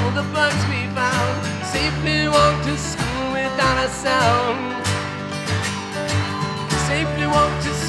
all the bugs we found. Safely walked to school without a sound. Safely walked to school